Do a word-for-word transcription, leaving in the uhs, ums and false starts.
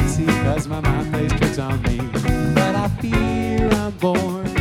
sexy, cause my mind plays tricks on me. But I fear I'm born